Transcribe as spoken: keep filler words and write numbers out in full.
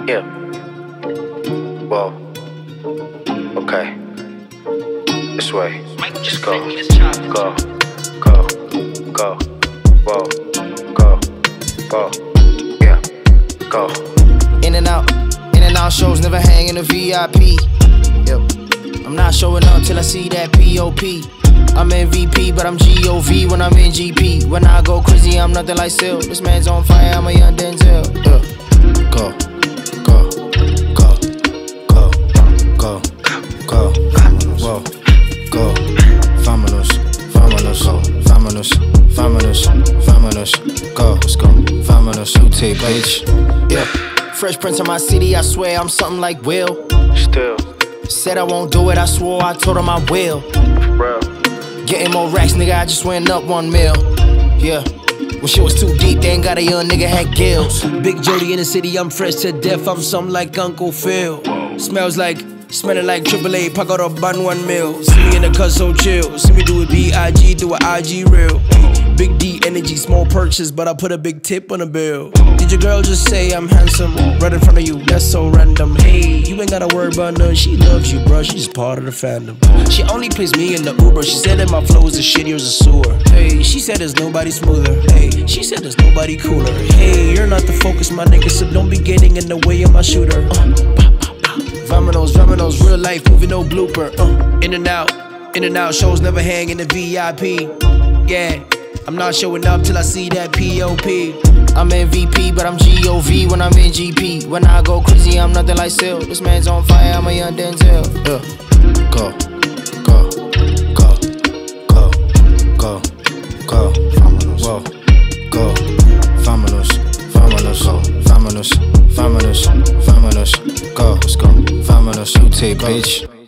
Yeah. Whoa. Okay. This way. Just go. Go. Go. Go. Whoa. Go. Go. Yeah. Go. In and out. In and out shows never hang in the V I P. Yep. I'm not showing up till I see that P O P. I'm M V P, but I'm G O V when I'm in G P. When I go crazy, I'm nothing like Sil. This man's on fire, I'm a young Denzel. Yeah. Go, go, go, go, go, go, whoa, go. Vámonos, vámonos, vámonos, vámonos, vámonos, go, let's go. Vámonos, Ute, bitch. Yeah. Fresh Prince of my city, I swear I'm something like Will. Still. Said I won't do it, I swore, I told him I will. Bro. Getting more racks, nigga, I just went up one mil. Yeah. When shit was too deep, they ain't got a young nigga had gills. Big Jody in the city, I'm fresh to death, I'm something like Uncle Phil. Smells like, smelling like triple A, pack out a bun one mil. See me in the cut so chill, see me do it B I G, do it I G real. Big D energy, small purchase, but I put a big tip on the bill. Did your girl just say I'm handsome? Right in front of you, that's so random. Hey, you ain't gotta worry about none, she loves you, bruh, she's part of the fandom. She only plays me in the Uber, she said that my flow is as shitty as a sewer. Hey, she said there's nobody smoother. Hey, she said there's nobody cooler. Hey, you're not the focus, my nigga, so don't be getting in the way of my shooter. Uh, Vámonos, vámonos, real life, movie, no blooper. Uh, in and out, in and out, shows never hang in the V I P. Yeah. I'm not showing up till I see that P O P. I'm M V P, but I'm G O V when I'm in G P. When I go crazy, I'm nothing like Sil. This man's on fire, I'm a young Denzel. Yeah. Go, go, go, go, go, go, whoa, go. Vámonos, vámonos, vámonos, vámonos, vámonos, go, let's go. Vámonos, Ute, bitch.